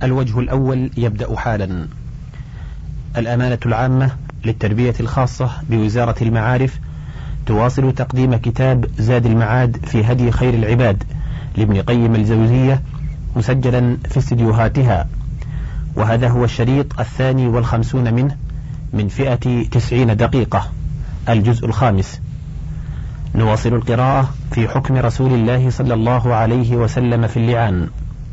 الوجه الأول يبدأ حالا. الأمانة العامة للتربية الخاصة بوزارة المعارف تواصل تقديم كتاب زاد المعاد في هدي خير العباد لابن قيم الجوزية مسجلا في استديوهاتها، وهذا هو الشريط 52 منه من فئة 90 دقيقة، الجزء الخامس. نواصل القراءة في حكم رسول الله صلى الله عليه وسلم في اللعان.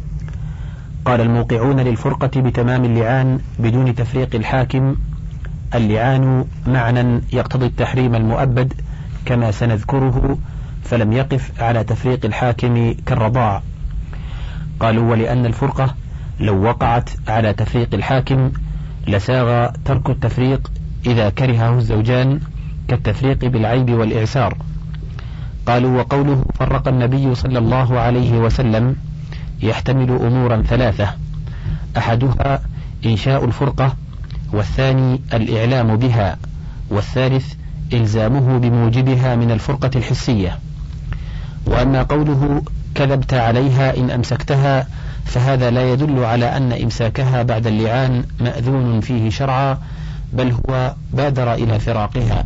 قال الموقعون للفرقة بتمام اللعان بدون تفريق الحاكم: اللعان معنى يقتضي التحريم المؤبد كما سنذكره، فلم يقف على تفريق الحاكم كالرضاع. قالوا: ولأن الفرقة لو وقعت على تفريق الحاكم لساغ ترك التفريق إذا كرهه الزوجان كالتفريق بالعيب والإعسار. قالوا: وقوله فرق النبي صلى الله عليه وسلم يحتمل أمورا ثلاثة: أحدها إنشاء الفرقة، والثاني الإعلام بها، والثالث إلزامه بموجبها من الفرقة الحسية. وأما قوله كذبت عليها إن أمسكتها، فهذا لا يدل على أن إمساكها بعد اللعان مأذون فيه شرعا، بل هو بادر إلى فراقها،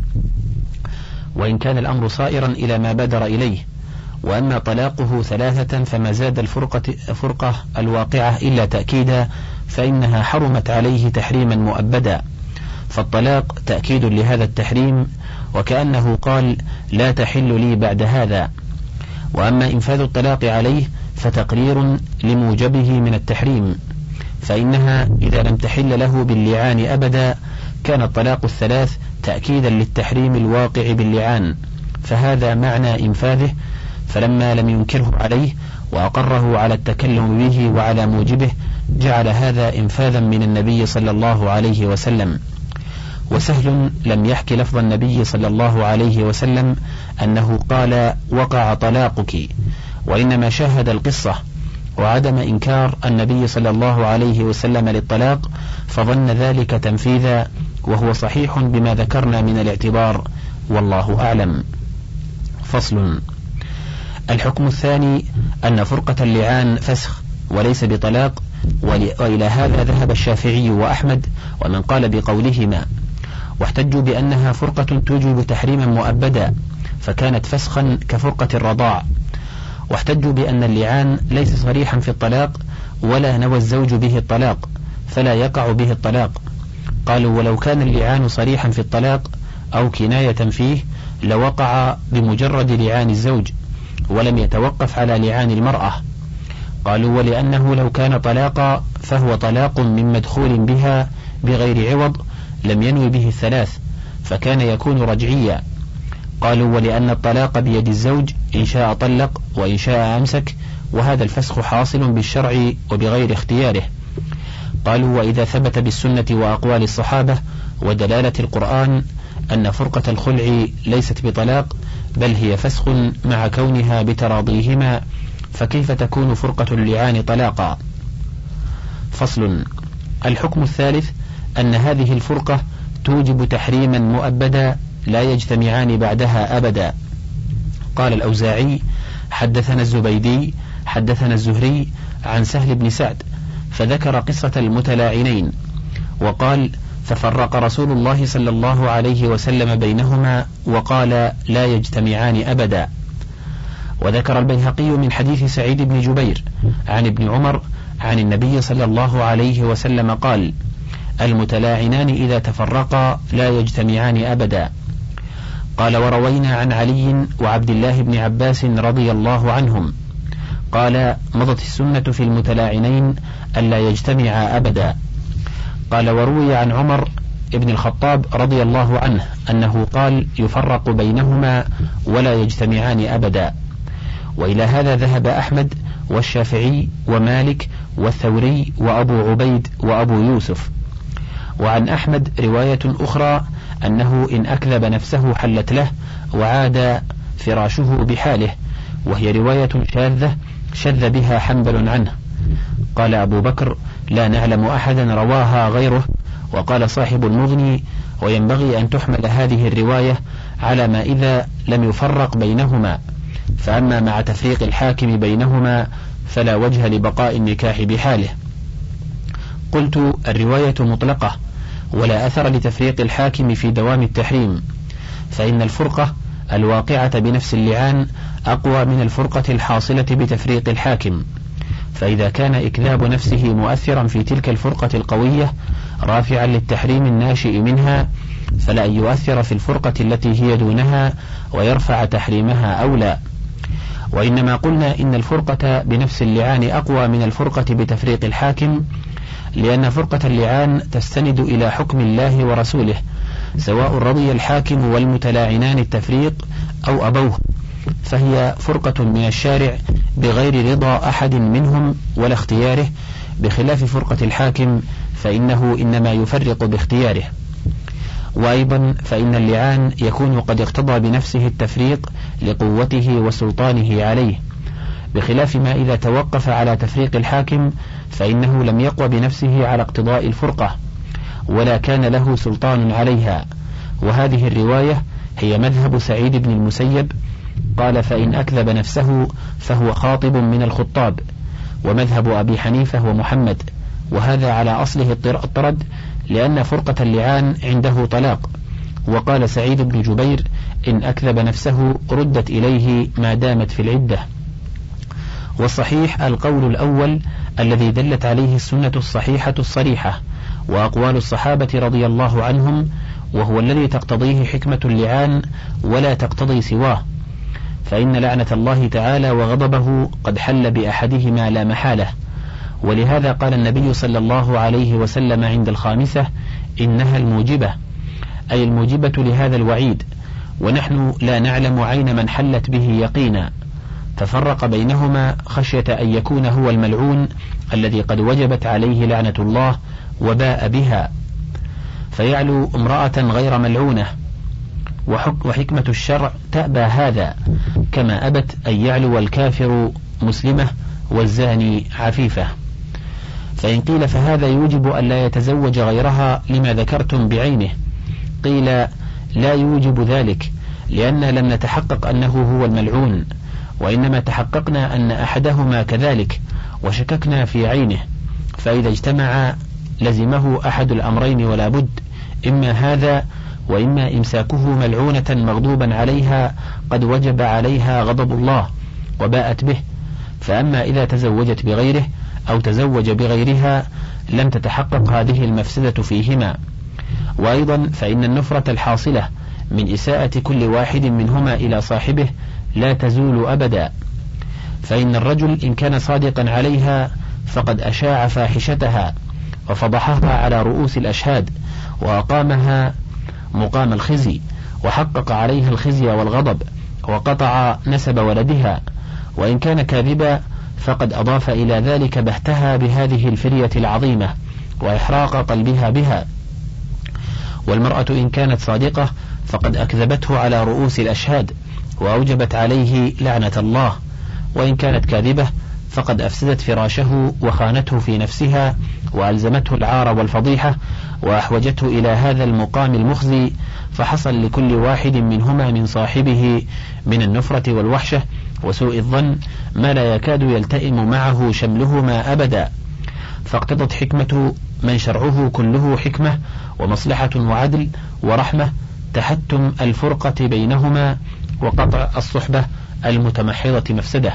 وإن كان الأمر صائرا إلى ما بادر إليه. وأما طلاقه ثلاثة فما زاد الفرقة الواقعة إلا تأكيدا، فإنها حرمت عليه تحريما مؤبدا، فالطلاق تأكيد لهذا التحريم، وكأنه قال: لا تحل لي بعد هذا. وأما إنفاذ الطلاق عليه فتقرير لموجبه من التحريم، فإنها إذا لم تحل له باللعان أبدا كان الطلاق الثلاث تأكيدا للتحريم الواقع باللعان، فهذا معنى إنفاذه. فلما لم ينكره عليه وأقره على التكلم به وعلى موجبه جعل هذا إنفاذا من النبي صلى الله عليه وسلم. وسهل لم يحكي لفظ النبي صلى الله عليه وسلم أنه قال وقع طلاقك، وإنما شاهد القصة وعدم إنكار النبي صلى الله عليه وسلم للطلاق، فظن ذلك تنفيذا، وهو صحيح بما ذكرنا من الاعتبار، والله أعلم. فصل. الحكم الثاني أن فرقة اللعان فسخ وليس بطلاق، وإلى هذا ذهب الشافعي وأحمد ومن قال بقولهما، واحتجوا بأنها فرقة توجب تحريما مؤبدا فكانت فسخا كفرقة الرضاع، واحتجوا بأن اللعان ليس صريحا في الطلاق ولا نوى الزوج به الطلاق فلا يقع به الطلاق. قالوا: ولو كان اللعان صريحا في الطلاق أو كناية فيه لوقع بمجرد لعان الزوج ولم يتوقف على لعان المرأة. قالوا: ولأنه لو كان طلاقا فهو طلاق من مدخول بها بغير عوض لم ينوي به الثلاث فكان يكون رجعيا. قالوا: ولأن الطلاق بيد الزوج إن شاء طلق وإن شاء أمسك، وهذا الفسخ حاصل بالشرع وبغير اختياره. قالوا: وإذا ثبت بالسنة وأقوال الصحابة ودلالة القرآن أن فرقة الخلع ليست بطلاق بل هي فسخ مع كونها بتراضيهما، فكيف تكون فرقة اللعان طلاقا؟ فصل. الحكم الثالث أن هذه الفرقة توجب تحريما مؤبدا لا يجتمعان بعدها أبدا. قال الأوزاعي: حدثنا الزبيدي حدثنا الزهري عن سهل بن سعد، فذكر قصة المتلاعنين، وقال: ففرق رسول الله صلى الله عليه وسلم بينهما وقال: لا يجتمعان أبدا. وذكر البيهقي من حديث سعيد بن جبير عن ابن عمر عن النبي صلى الله عليه وسلم قال: المتلاعنان إذا تفرقا لا يجتمعان أبدا. قال: وروينا عن علي وعبد الله بن عباس رضي الله عنهم قال: مضت السنة في المتلاعنين ألا يجتمعا أبدا. قال: وروي عن عمر ابن الخطاب رضي الله عنه أنه قال: يفرق بينهما ولا يجتمعان أبدا. وإلى هذا ذهب أحمد والشافعي ومالك والثوري وأبو عبيد وأبو يوسف. وعن أحمد رواية أخرى أنه إن أكذب نفسه حلت له وعاد فراشه بحاله، وهي رواية شاذة شذ بها حنبل عنه. قال أبو بكر: لا نعلم أحدا رواها غيره. وقال صاحب المغني: وينبغي أن تحمل هذه الرواية على ما إذا لم يفرق بينهما، فأما مع تفريق الحاكم بينهما فلا وجه لبقاء النكاح بحاله. قلت: الرواية مطلقة، ولا أثر لتفريق الحاكم في دوام التحريم، فإن الفرقة الواقعة بنفس اللعان أقوى من الفرقة الحاصلة بتفريق الحاكم. فإذا كان إكذاب نفسه مؤثرا في تلك الفرقة القوية رافعا للتحريم الناشئ منها، فلا أن يؤثر في الفرقة التي هي دونها ويرفع تحريمها أولى. وإنما قلنا إن الفرقة بنفس اللعان أقوى من الفرقة بتفريق الحاكم، لأن فرقة اللعان تستند إلى حكم الله ورسوله، سواء رضي الحاكم والمتلاعنان التفريق أو أبوه، فهي فرقة من الشارع بغير رضا أحد منهم ولا اختياره، بخلاف فرقة الحاكم فإنه إنما يفرق باختياره. وأيضا فإن اللعان يكون قد اقتضى بنفسه التفريق لقوته وسلطانه عليه، بخلاف ما إذا توقف على تفريق الحاكم فإنه لم يقوى بنفسه على اقتضاء الفرقة ولا كان له سلطان عليها. وهذه الرواية هي مذهب سعيد بن المسيب، قال: فإن أكذب نفسه فهو خاطب من الخطاب. ومذهب أبي حنيفة ومحمد، وهذا على أصله الطرد، لأن فرقة اللعان عنده طلاق. وقال سعيد بن جبير: إن أكذب نفسه ردت إليه ما دامت في العدة. والصحيح القول الأول الذي دلت عليه السنة الصحيحة الصريحة وأقوال الصحابة رضي الله عنهم، وهو الذي تقتضيه حكمة اللعان ولا تقتضي سواه، فإن لعنة الله تعالى وغضبه قد حل بأحدهما لا محالة. ولهذا قال النبي صلى الله عليه وسلم عند الخامسة: إنها الموجبة، أي الموجبة لهذا الوعيد، ونحن لا نعلم عين من حلت به يقينا، ففرق بينهما خشية أن يكون هو الملعون الذي قد وجبت عليه لعنة الله وباء بها، فيعلو امرأة غير ملعونة. وحكمة الشرع تأبى هذا، كما أبت أن يعلو الكافر مسلمة والزاني عفيفة. فإن قيل فهذا يوجب أن لا يتزوج غيرها لما ذكرتم بعينه، قيل: لا يوجب ذلك، لأننا لم نتحقق أنه هو الملعون، وإنما تحققنا أن أحدهما كذلك وشككنا في عينه، فإذا اجتمع لزمه أحد الأمرين ولا بد، إما هذا وإما إمساكه ملعونة مغضوبا عليها قد وجب عليها غضب الله وباءت به. فأما إذا تزوجت بغيره أو تزوج بغيرها لم تتحقق هذه المفسدة فيهما. وأيضا فإن النفرة الحاصلة من إساءة كل واحد منهما إلى صاحبه لا تزول أبدا، فإن الرجل إن كان صادقا عليها فقد أشاع فاحشتها وفضحها على رؤوس الأشهاد وأقامها مقام الخزي، وحقق عليها الخزي والغضب، وقطع نسب ولدها. وإن كان كاذبا فقد أضاف إلى ذلك بهتها بهذه الفرية العظيمة وإحراق قلبها بها. والمرأة إن كانت صادقة فقد أكذبته على رؤوس الأشهاد وأوجبت عليه لعنة الله، وإن كانت كاذبة فقد أفسدت فراشه وخانته في نفسها وألزمته العار والفضيحة وأحوجته إلى هذا المقام المخزي، فحصل لكل واحد منهما من صاحبه من النفرة والوحشة وسوء الظن ما لا يكاد يلتئم معه شملهما أبدا. فاقتضت حكمة من شرعه كله حكمة ومصلحة وعدل ورحمة تحتم الفرقة بينهما وقطع الصحبة المتمحضة مفسدة.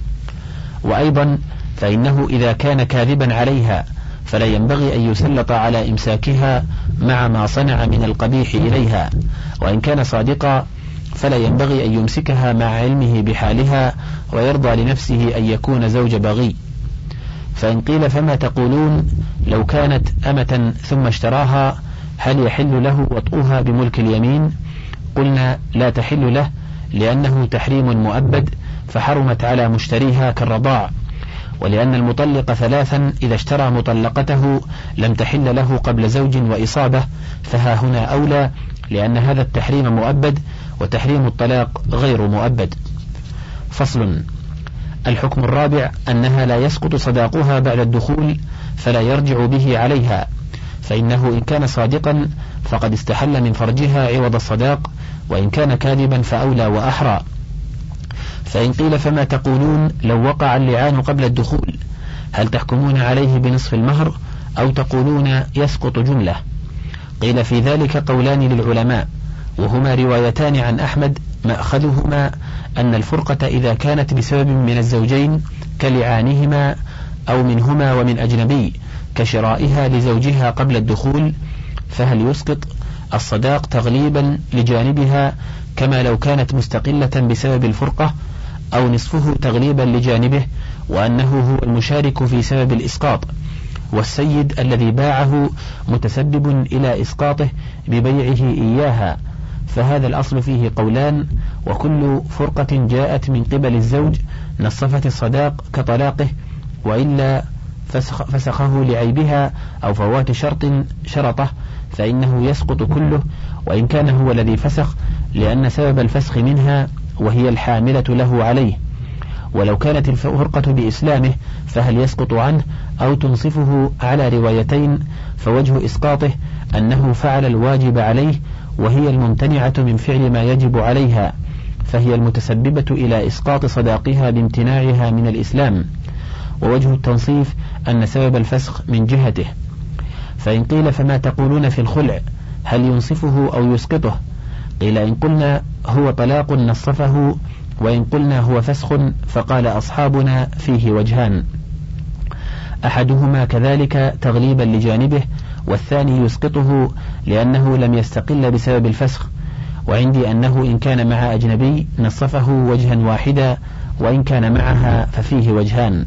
وأيضا فإنه إذا كان كاذبا عليها فلا ينبغي أن يسلط على إمساكها مع ما صنع من القبيح إليها، وإن كان صادقا فلا ينبغي أن يمسكها مع علمه بحالها ويرضى لنفسه أن يكون زوج بغي. فإن قيل فما تقولون لو كانت أمة ثم اشتراها هل يحل له وطئها بملك اليمين؟ قلنا لا تحل له، لأنه تحريم مؤبد فحرمت على مشتريها كالرضاع، ولأن المطلق ثلاثا إذا اشترى مطلقته لم تحل له قبل زوج وإصابة، فها هنا أولى، لأن هذا التحريم مؤبد وتحريم الطلاق غير مؤبد. فصل. الحكم الرابع أنها لا يسقط صداقها بعد الدخول فلا يرجع به عليها، فإنه إن كان صادقا فقد استحل من فرجها عوض الصداق، وإن كان كاذبا فأولى وأحرى. فإن قيل فما تقولون لو وقع اللعان قبل الدخول هل تحكمون عليه بنصف المهر أو تقولون يسقط جملة؟ قيل في ذلك قولان للعلماء، وهما روايتان عن أحمد، مأخذهما أن الفرقة إذا كانت بسبب من الزوجين كلعانهما أو منهما ومن أجنبي كشرائها لزوجها قبل الدخول، فهل يسقط الصداق تغليبا لجانبها كما لو كانت مستقلة بسبب الفرقة، أو نصفه تغليبا لجانبه وأنه هو المشارك في سبب الإسقاط، والسيد الذي باعه متسبب إلى إسقاطه ببيعه إياها، فهذا الأصل فيه قولان، وكل فرقة جاءت من قبل الزوج نصفت الصداق كطلاقه، وإلا فسخه لعيبها أو فوات شرطه فإنه يسقط كله، وإن كان هو الذي فسخ لأن سبب الفسخ منها وهي الحاملة له عليه. ولو كانت الفرقة بإسلامه فهل يسقط عنه أو تنصفه؟ على روايتين، فوجه إسقاطه أنه فعل الواجب عليه وهي الممتنعة من فعل ما يجب عليها، فهي المتسببة إلى إسقاط صداقها بامتناعها من الإسلام. ووجه التنصيف أن سبب الفسخ من جهته. فإن قيل فما تقولون في الخلع؟ هل ينصفه أو يسقطه؟ قيل إن قلنا هو طلاق نصفه، وإن قلنا هو فسخ فقال أصحابنا فيه وجهان، أحدهما كذلك تغليبا لجانبه، والثاني يسقطه لأنه لم يستقل بسبب الفسخ. وعندي أنه إن كان مع أجنبي نصفه وجها واحدا، وإن كان معها ففيه وجهان.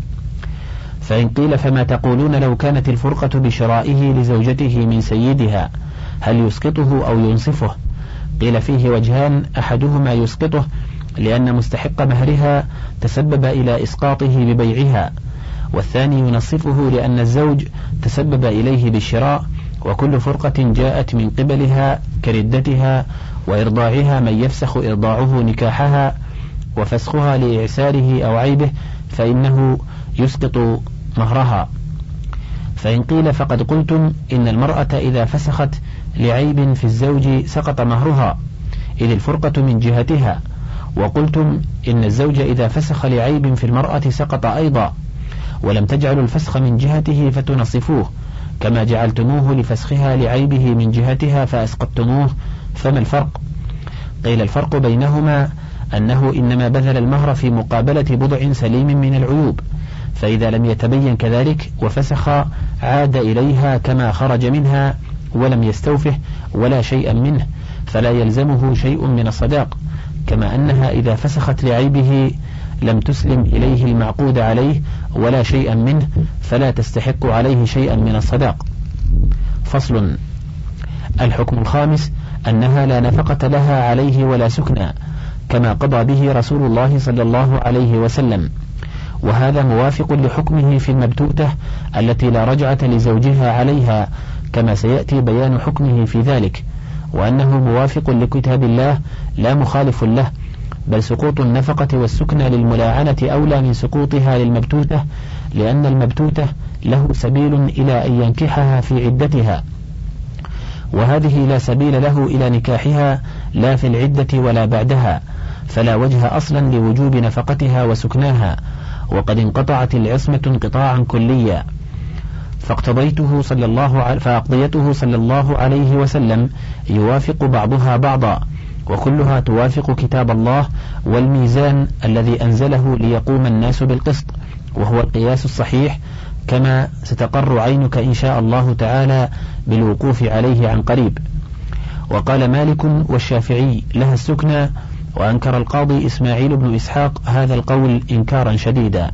فإن قيل فما تقولون لو كانت الفرقة بشرائه لزوجته من سيدها؟ هل يسقطه أو ينصفه؟ قيل فيه وجهان، أحدهما يسقطه لأن مستحق مهرها تسبب إلى إسقاطه ببيعها، والثاني ينصفه لأن الزوج تسبب إليه بالشراء، وكل فرقة جاءت من قبلها كردتها وإرضاعها من يفسخ إرضاعه نكاحها وفسخها لإعساره أو عيبه فإنه يسقط مهرها. فإن قيل فقد قلتم إن المرأة إذا فسخت لعيب في الزوج سقط مهرها إذ الفرقة من جهتها، وقلتم إن الزوج إذا فسخ لعيب في المرأة سقط أيضا، ولم تجعلوا الفسخ من جهته فتنصفوه كما جعلتموه لفسخها لعيبه من جهتها فأسقطتموه، فما الفرق؟ قيل الفرق بينهما أنه إنما بذل المهر في مقابلة بضع سليم من العيوب، فإذا لم يتبين كذلك وفسخ عاد إليها كما خرج منها ولم يستوفه ولا شيئا منه، فلا يلزمه شيء من الصداق، كما أنها إذا فسخت لعيبه لم تسلم إليه المعقود عليه ولا شيئا منه، فلا تستحق عليه شيئا من الصداق. فصل. الحكم الخامس أنها لا نفقة لها عليه ولا سكنى، كما قضى به رسول الله صلى الله عليه وسلم، وهذا موافق لحكمه في المبتوتة التي لا رجعة لزوجها عليها، كما سيأتي بيان حكمه في ذلك، وأنه موافق لكتاب الله لا مخالف له، بل سقوط النفقة والسكنى للملاعنة أولى من سقوطها للمبتوتة، لأن المبتوتة له سبيل إلى أن ينكحها في عدتها، وهذه لا سبيل له إلى نكاحها لا في العدة ولا بعدها، فلا وجه أصلا لوجوب نفقتها وسكناها، وقد انقطعت العصمة انقطاعا كليا. فأقضيته صلى الله عليه وسلم يوافق بعضها بعضا، وكلها توافق كتاب الله والميزان الذي أنزله ليقوم الناس بالقسط، وهو القياس الصحيح، كما ستقر عينك إن شاء الله تعالى بالوقوف عليه عن قريب. وقال مالك والشافعي لها السكنى، وأنكر القاضي إسماعيل بن إسحاق هذا القول إنكارا شديدا.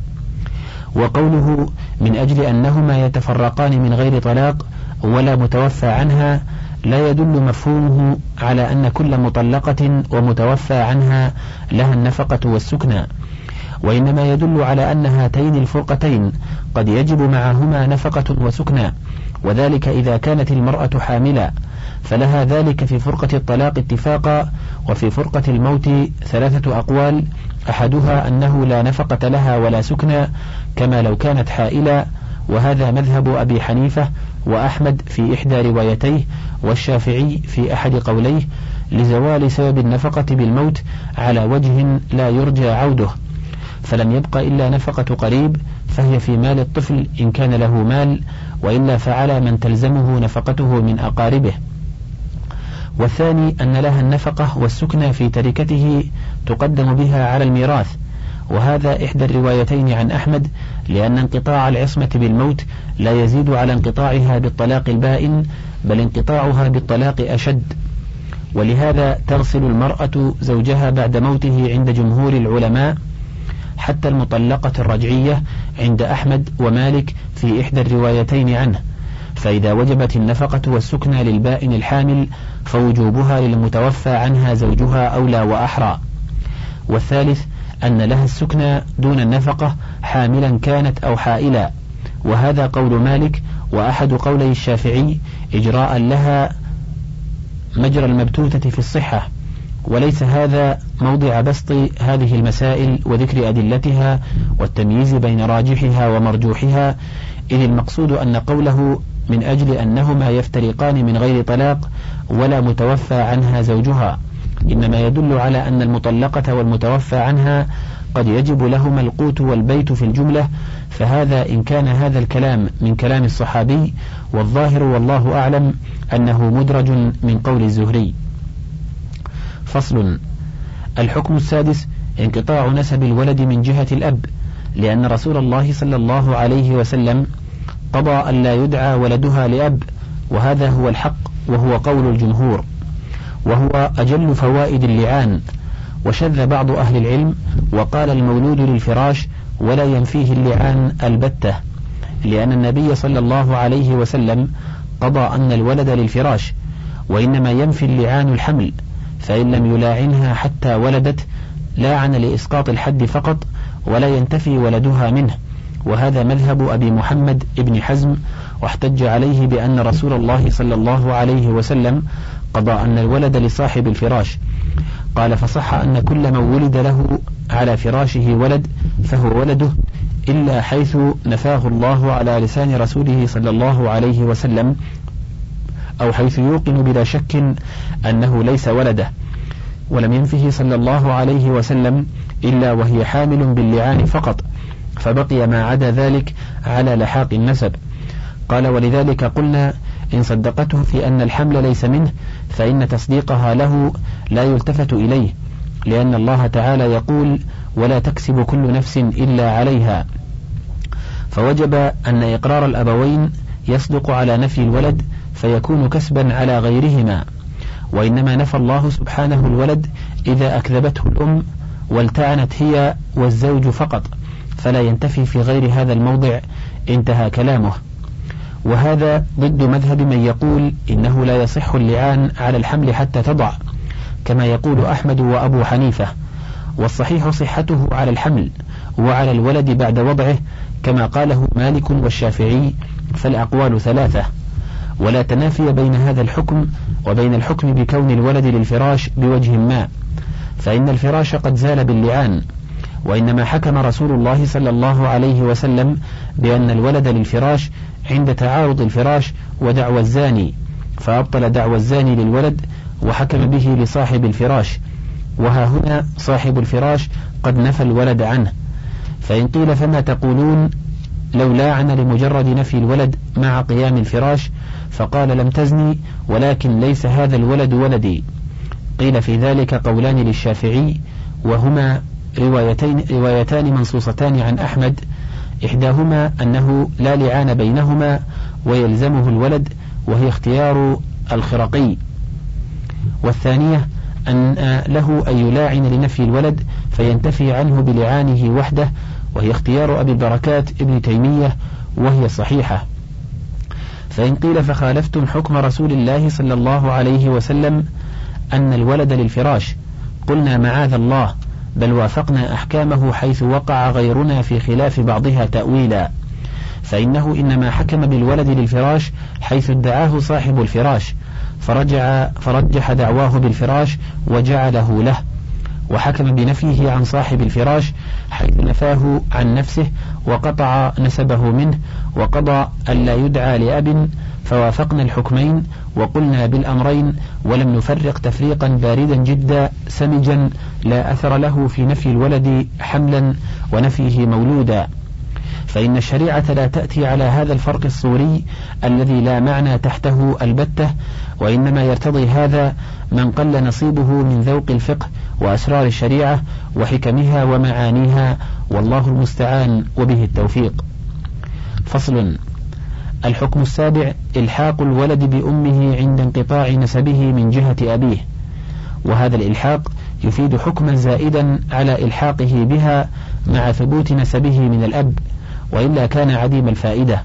وقوله من أجل أنهما يتفرقان من غير طلاق ولا متوفى عنها لا يدل مفهومه على أن كل مطلقة ومتوفى عنها لها النفقة والسكنى، وإنما يدل على أن هاتين الفرقتين قد يجب معهما نفقة وسكنى، وذلك إذا كانت المرأة حاملا، فلها ذلك في فرقة الطلاق اتفاقا، وفي فرقة الموت 3 أقوال، أحدها أنه لا نفقة لها ولا سكنى كما لو كانت حائلا، وهذا مذهب أبي حنيفة وأحمد في إحدى روايتيه، والشافعي في أحد قوليه، لزوال سبب النفقة بالموت على وجه لا يرجى عوده، فلم يبق إلا نفقة قريب، فهي في مال الطفل إن كان له مال، وإلا فعلى من تلزمه نفقته من أقاربه. والثاني أن لها النفقة والسكنى في تركته تقدم بها على الميراث، وهذا إحدى الروايتين عن أحمد، لأن انقطاع العصمة بالموت لا يزيد على انقطاعها بالطلاق البائن، بل انقطاعها بالطلاق أشد. ولهذا تغسل المرأة زوجها بعد موته عند جمهور العلماء، حتى المطلقة الرجعية عند أحمد ومالك في إحدى الروايتين عنه. فإذا وجبت النفقة والسكنى للبائن الحامل فوجوبها للمتوفى عنها زوجها أولى وأحرى. والثالث أن لها السكنى دون النفقة حاملا كانت أو حائلا، وهذا قول مالك، وأحد قولي الشافعي إجراء لها مجرى المبتوتة في الصحة. وليس هذا موضع بسط هذه المسائل وذكر أدلتها والتمييز بين راجحها ومرجوحها، إذ المقصود أن قوله من أجل أنهما يفترقان من غير طلاق ولا متوفى عنها زوجها إنما يدل على أن المطلقة والمتوفى عنها قد يجب لهما القوت والبيت في الجملة، فهذا إن كان هذا الكلام من كلام الصحابي، والظاهر والله أعلم أنه مدرج من قول الزهري. فصل. الحكم السادس انقطاع نسب الولد من جهة الأب، لأن رسول الله صلى الله عليه وسلم قضى أن لا يدعى ولدها لأب، وهذا هو الحق وهو قول الجمهور، وهو أجل فوائد اللعان. وشذ بعض أهل العلم وقال المولود للفراش ولا ينفيه اللعان البتة، لأن النبي صلى الله عليه وسلم قضى أن الولد للفراش، وإنما ينفي اللعان الحمل، فإن لم يلاعنها حتى ولدت لاعن لإسقاط الحد فقط ولا ينتفي ولدها منه، وهذا مذهب أبي محمد ابن حزم، واحتج عليه بأن رسول الله صلى الله عليه وسلم قضى أن الولد لصاحب الفراش. قال فصح أن كل من ولد له على فراشه ولد فهو ولده، إلا حيث نفاه الله على لسان رسوله صلى الله عليه وسلم، أو حيث يوقن بلا شك أنه ليس ولده، ولم ينفه صلى الله عليه وسلم إلا وهي حامل باللعان فقط، فبقي ما عدا ذلك على لحاق النسب. قال ولذلك قلنا إن صدقته في أن الحمل ليس منه فإن تصديقها له لا يلتفت إليه، لأن الله تعالى يقول ولا تكسب كل نفس إلا عليها، فوجب أن إقرار الأبوين يصدق على نفي الولد فيكون كسبا على غيرهما، وإنما نفى الله سبحانه الولد إذا أكذبته الأم والتعنت هي والزوج فقط، فلا ينتفي في غير هذا الموضع. انتهى كلامه. وهذا ضد مذهب من يقول إنه لا يصح اللعان على الحمل حتى تضع، كما يقول أحمد وأبو حنيفة، والصحيح صحته على الحمل وعلى الولد بعد وضعه كما قاله مالك والشافعي، فالأقوال ثلاثة، ولا تنافي بين هذا الحكم وبين الحكم بكون الولد للفراش بوجه ما، فإن الفراش قد زال باللعان، وإنما حكم رسول الله صلى الله عليه وسلم بأن الولد للفراش عند تعارض الفراش ودعوى الزاني، فأبطل دعوى الزاني للولد وحكم به لصاحب الفراش، وها هنا صاحب الفراش قد نفى الولد عنه. فإن قيل فما تقولون لو لاعن لمجرد نفي الولد مع قيام الفراش؟ فقال لم تزني ولكن ليس هذا الولد ولدي. قيل في ذلك قولان للشافعي، وهما روايتان منصوصتان عن أحمد، إحداهما أنه لا لعان بينهما ويلزمه الولد وهي اختيار الخرقي، والثانية أن له أن يلاعن لنفي الولد فينتفي عنه بلعانه وحده وهي اختيار أبي البركات ابن تيمية وهي صحيحة. فإن قيل فخالفتم حكم رسول الله صلى الله عليه وسلم أن الولد للفراش، قلنا معاذ الله، بل وافقنا أحكامه حيث وقع غيرنا في خلاف بعضها تأويلا، فإنه إنما حكم بالولد للفراش حيث ادعاه صاحب الفراش فرجح دعواه بالفراش وجعله له، وحكم بنفيه عن صاحب الفراش حيث نفاه عن نفسه وقطع نسبه منه، وقضى ألا يدعى لأب فوافقنا الحكمين وقلنا بالأمرين، ولم نفرق تفريقا باردا جدا سمجا لا أثر له في نفي الولد حملا ونفيه مولودا، فإن الشريعة لا تأتي على هذا الفرق الصوري الذي لا معنى تحته البتة، وإنما يرتضي هذا من قل نصيبه من ذوق الفقه وأسرار الشريعة وحكمها ومعانيها، والله المستعان وبه التوفيق. فصل. الحكم السابع: إلحاق الولد بأمه عند انقطاع نسبه من جهة أبيه، وهذا الإلحاق يفيد حكما زائدا على إلحاقه بها مع ثبوت نسبه من الأب، وإلا كان عديم الفائدة،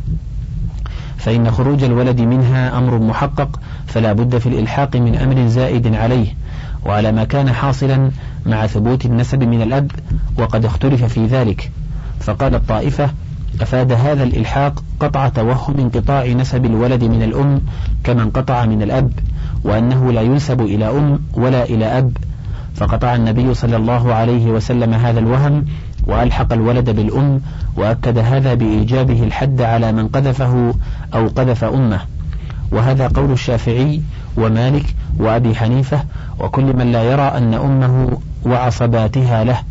فإن خروج الولد منها أمر محقق، فلا بد في الإلحاق من أمر زائد عليه وعلى ما كان حاصلا مع ثبوت النسب من الأب، وقد اختلف في ذلك. فقال الطائفة: أفاد هذا الإلحاق قطع توهم انقطاع نسب الولد من الأم كما انقطع من الأب، وأنه لا ينسب إلى أم ولا إلى أب، فقطع النبي صلى الله عليه وسلم هذا الوهم وألحق الولد بالأم، وأكد هذا بإيجابه الحد على من قذفه أو قذف أمه، وهذا قول الشافعي ومالك وأبي حنيفة وكل من لا يرى أن أمه وعصباتها له.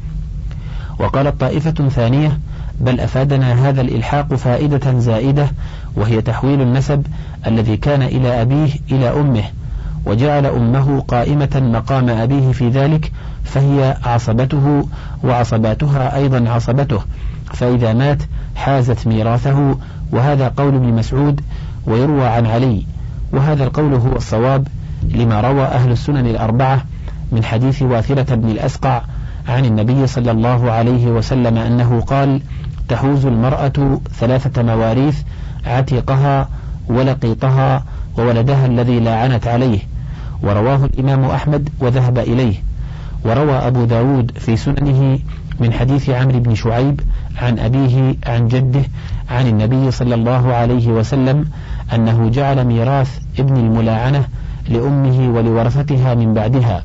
وقال طائفة ثانية: بل أفادنا هذا الإلحاق فائدة زائدة، وهي تحويل النسب الذي كان إلى أبيه إلى أمه، وجعل أمه قائمة مقام أبيه في ذلك، فهي عصبته وعصباتها أيضا عصبته، فإذا مات حازت ميراثه، وهذا قول ابن مسعود ويروى عن علي، وهذا القول هو الصواب لما روى أهل السنن الأربعة من حديث واثرة بن الأسقع عن النبي صلى الله عليه وسلم أنه قال: تحوز المرأة 3 مواريث: عتيقها ولقيطها وولدها الذي لاعنت عليه. ورواه الإمام أحمد وذهب إليه. وروى أبو داود في سننه من حديث عمرو بن شعيب عن أبيه عن جده عن النبي صلى الله عليه وسلم أنه جعل ميراث ابن الملاعنة لأمه ولورثتها من بعدها.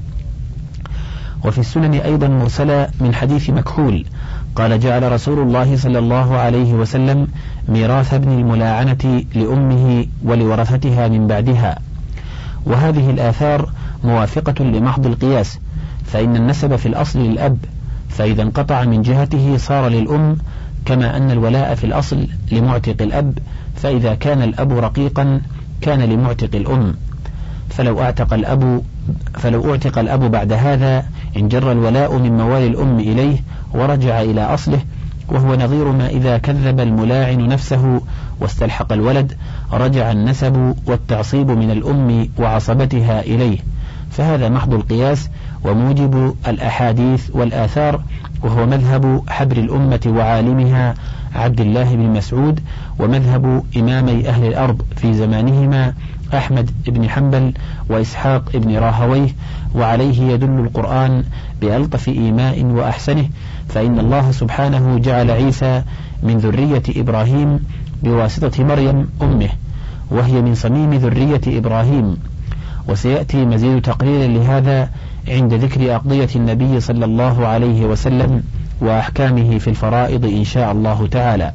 وفي السنن أيضا مرسلا من حديث مكحول قال: جعل رسول الله صلى الله عليه وسلم ميراث ابن الملاعنة لأمه ولورثتها من بعدها. وهذه الآثار موافقة لمحض القياس، فإن النسب في الأصل للأب، فإذا انقطع من جهته صار للأم، كما أن الولاء في الأصل لمعتق الأب، فإذا كان الأب رقيقا كان لمعتق الأم. فلو أعتق الأب بعد هذا انجر الولاء من موالي الأم إليه ورجع إلى أصله، وهو نظير ما إذا كذب الملاعن نفسه واستلحق الولد رجع النسب والتعصيب من الأم وعصبتها إليه، فهذا محض القياس وموجب الأحاديث والآثار، وهو مذهب حبر الأمة وعالمها عبد الله بن مسعود، ومذهب إمامي أهل الأرض في زمانهما أحمد بن حنبل وإسحاق بن راهويه، وعليه يدل القرآن بألطف إيماء وأحسنه، فإن الله سبحانه جعل عيسى من ذرية إبراهيم بواسطة مريم أمه، وهي من صميم ذرية إبراهيم. وسيأتي مزيد تقرير لهذا عند ذكر أقضية النبي صلى الله عليه وسلم وأحكامه في الفرائض إن شاء الله تعالى.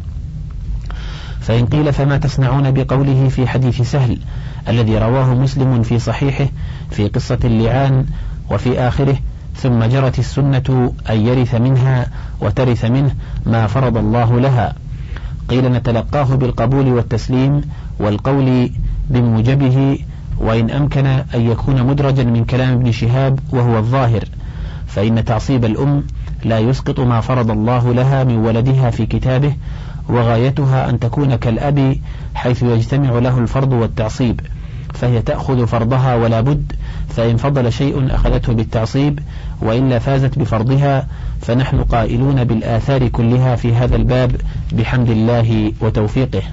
فإن قيل: فما تصنعون بقوله في حديث سهل الذي رواه مسلم في صحيحه في قصة اللعان وفي آخره: ثم جرت السنة أن يرث منها وترث منه ما فرض الله لها؟ قيل: نتلقاه بالقبول والتسليم والقول بموجبه، وإن أمكن أن يكون مدرجا من كلام ابن شهاب وهو الظاهر، فإن تعصيب الأم لا يسقط ما فرض الله لها من ولدها في كتابه، وغايتها أن تكون كالأب حيث يجتمع له الفرض والتعصيب، فهي تأخذ فرضها ولا بد، فإن فضل شيء أخذته بالتعصيب، وإلا فازت بفرضها. فنحن قائلون بالآثار كلها في هذا الباب بحمد الله وتوفيقه.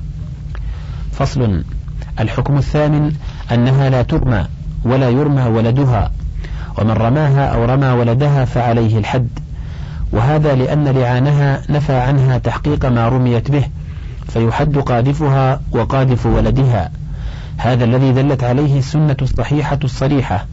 فصل. الحكم الثامن: أنها لا ترمى ولا يرمى ولدها، ومن رماها أو رمى ولدها فعليه الحد، وهذا لأن لعانها نفى عنها تحقيق ما رميت به، فيحد قاذفها وقاذف ولدها، هذا الذي دلت عليه السنة الصحيحة الصريحة